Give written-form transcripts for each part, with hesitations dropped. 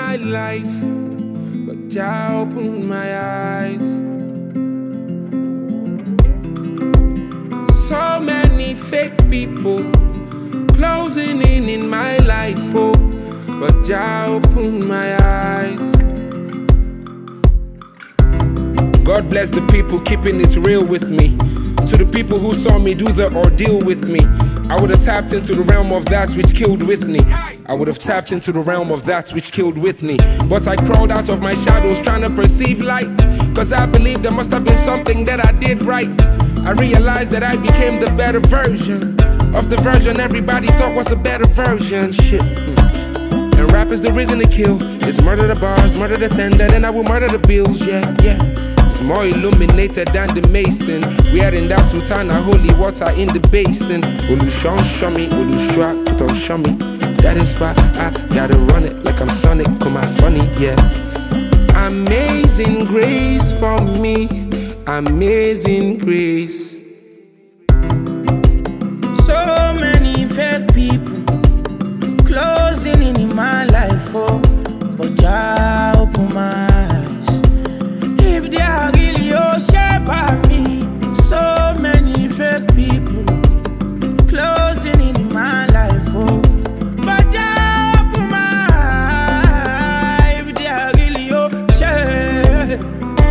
my life, but Jah opened my eyes. So many fake people closing in my life, oh, but Jah opened my eyes. God bless the people keeping it real with me. To the people who saw me do the ordeal with me, I would have tapped into the realm of that which killed Whitney. I would have tapped into the realm of that which killed Whitney. But I crawled out of my shadows trying to perceive light, cause I believed there must have been something that I did right. I realized that I became the better version of the version everybody thought was a better version. Shit. And rap is the reason to kill. It's murder the bars, murder the tender, then I will murder the bills, yeah, yeah. It's more illuminated than the mason. We are in that sultana, holy water in the basin. Olushon Shami, Olushua, put on Shami. That is why I gotta run it like I'm Sonic, come out funny, yeah. Amazing grace for me, amazing grace. So many fake people closing in my life, oh, but Jah open my eyes. If they are really all shape at me, so many fake people closing in my life, oh, but Jah open my eyes. If they are really all shape,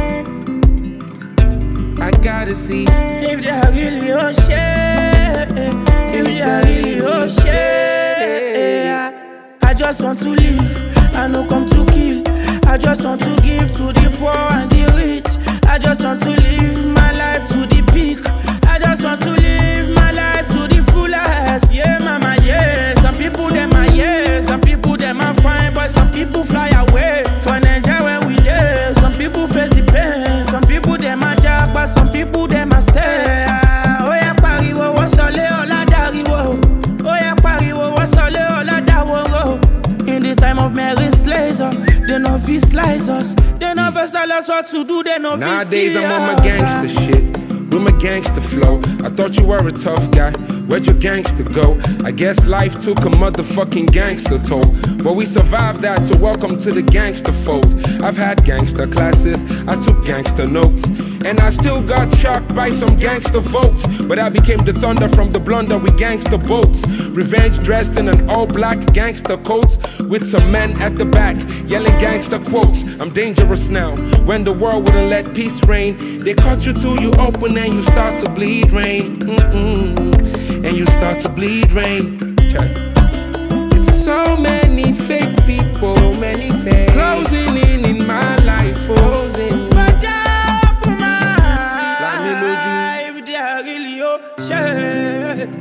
I gotta see. If they are really all shape, if they are really all shape, I just want to live, I no come to kill. I just want to give to the poor and the rich. I just want to live my life to the peak. I just want to live my life to the fullest. Yeah, mama, yeah. Some people them are yeah, some people them are fine, but some people fly away for Nigeria when we there. Some people face the pain, some people them are jack, but some people them are stay. Oh yeah, pariwo, what's all la dariwo. Oh yeah, pariwo, what's all la dawo. In the time of Mary's laser, they no be slice us. They never tell us what to do, they no be Nowadays I'm on my gangster shit, with my gangster flow. I thought you were a tough guy, where'd your gangster go? I guess life took a motherfucking gangster toll, but we survived that, so welcome to the gangster fold. I've had gangster classes, I took gangster notes, and I still got shocked by some gangster votes. But I became the thunder from the blunder with gangster boats. Revenge dressed in an all-black gangster coat, with some men at the back yelling gangster quotes. I'm dangerous now, when the world wouldn't let peace reign. They cut you till you open and you start to bleed rain. And you start to bleed rain. It's so many fake people, so many fake closing in my life, closing. But Jah open my eyes. If they are really all shape,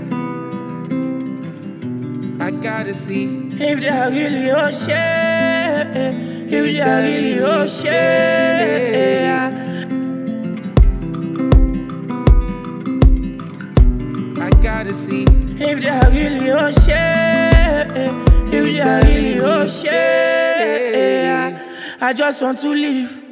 I gotta see. if they are really all shape, if they are really all shape, I gotta see. if they are really all shape, if they are really all shape, I just want to live,